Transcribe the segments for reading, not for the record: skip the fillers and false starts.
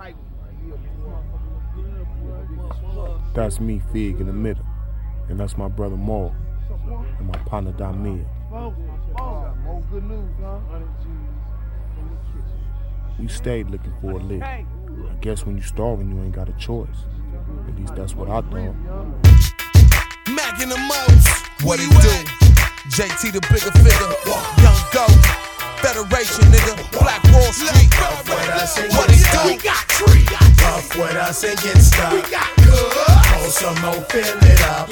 That's me, Fig, in the middle. And that's my brother Maul. And my partner Damir. We stayed looking for a lick. I guess when you starving, you ain't got a choice. At least that's what I thought. Mac in the most. What it do? JT the bigger figure. Young Goat. Federation, nigga. Black Wall Street. What it do? We got tree. Puff with us and get stuck. We got good. Hold some more, fill it up.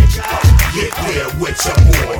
Get there with your boy.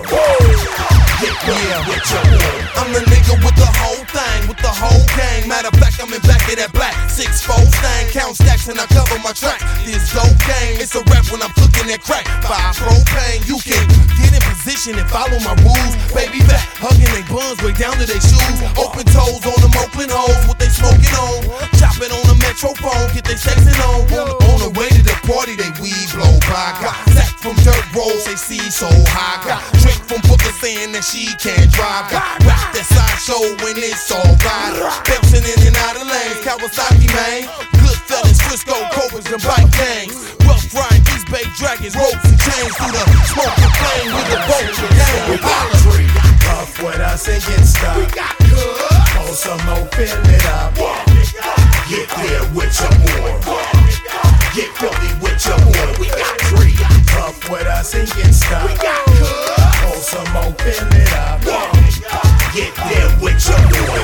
Get there with your boy. I'm the nigga with the whole thing, with the whole gang. Matter of fact, I'm in back of that black 6-4 thing. Count stacks and I cover my track. This dope game, it's a rap when I'm cooking that crack. 5 propane, you can get in position and follow my rules. Baby back, hugging they buns way down to their shoes. Open toes on them open holes, what they smoking on. Chopping on the metro phone, get they sexing on. On the way to the party, they weed blow by. Got sack from dirt rolls, they see so high. Got Drake from Booker saying that she can't drive. Got rap that sideshow when it's all right. Bouncing in and out of lanes, Kawasaki man. Good fellas, Frisco, Cobras and bike gangs. Rough riding, East Bay Dragons, ropes and chains through the smoking flame with the vulture gang. We got tree. Puff with us and get stuck. We got good. Hold some more, fill it up. Get there with your boy. Get filthy with your boy. We got tree. Puff with us and get stuck. We got good. Hold some more, fill it up. Get there with your boy.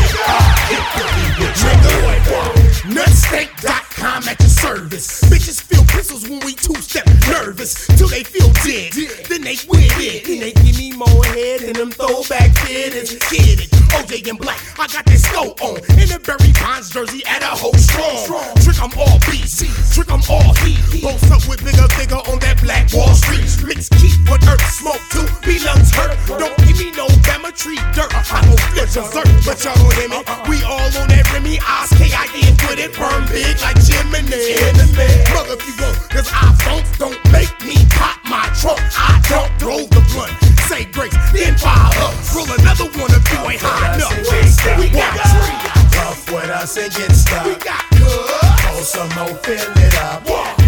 Get filthy with your boy. Nutsteak.com at your service. Bitches feel pistols when we two-step nervous. Till they feel dead, then they with it. Then they give me more head than them throwback fitters. Get it, OJ and Black, I got this go on. In a Barry Bonds jersey at a whole strong. Trick, I'm all beast, trick, I'm all heat. Post up with bigger figure on that Black Wall Street. Mix keep what earth smoke to, be lungs hurt. Don't give me no Bama tree dirt. I don't flip dessert, but y'all don't hear me. We all on that Remy, Oz, K-I-N with it. Burn big like Gemini. Mother if you want, cause iPhones don't make me pop my trunk. I don't roll the blunt, say grace, then fire up. Roll another one if you ain't high enough. We got tree. Puff with us and get stuck. We got good. Hold some more, fill it up.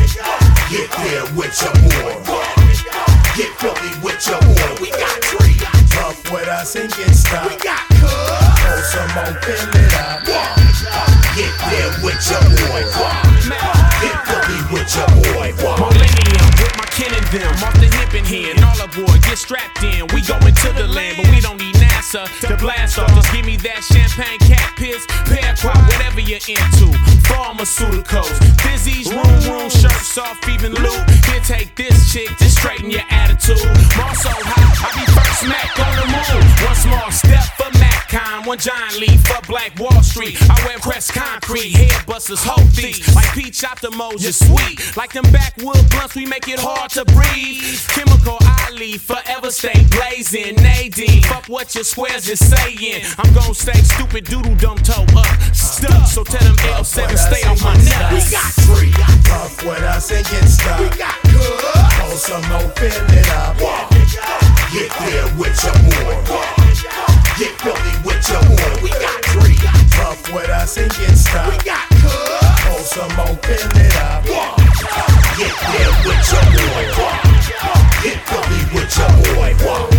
Get there with your boy. Get filthy with your boy. We got tree. Puff with us and get stuck. We got good. Hold some more, fill it up. Get there with your boy. Get filthy with your boy. Millennium with my kin and them off the hip and here. And all aboard, get strapped in. We going to the land, but we don't need NASA to blast off. Just give me that champagne, cat piss, pear crop, whatever you're into. Pharmaceuticals, fizzies, room, shirts off, even loot. Here, take this chick to straighten your attitude. More so high, I be first Mac on the move. One small step for Macon, one giant leap for Black Wall Street. I wear pressed concrete, hair busters, whole thieves. Like peach out the Moses sweet. Like them backwood blunts, we make it hard to breathe. Chemical Ali, forever stay blazing. Nadine, fuck what your squares is saying. I'm gon' stay stupid, doodle dumb toe up. Stuck, so tell them L7 stay on my nuts. We got tree. Puff with us and get stuck. We got good. Hold some more, fill it up. Get there with your boy. Get filthy with your boy. We got tree. Puff with us and get stuck. We got good. Hold some more, fill it up. Get there with your boy. Get filthy with your boy.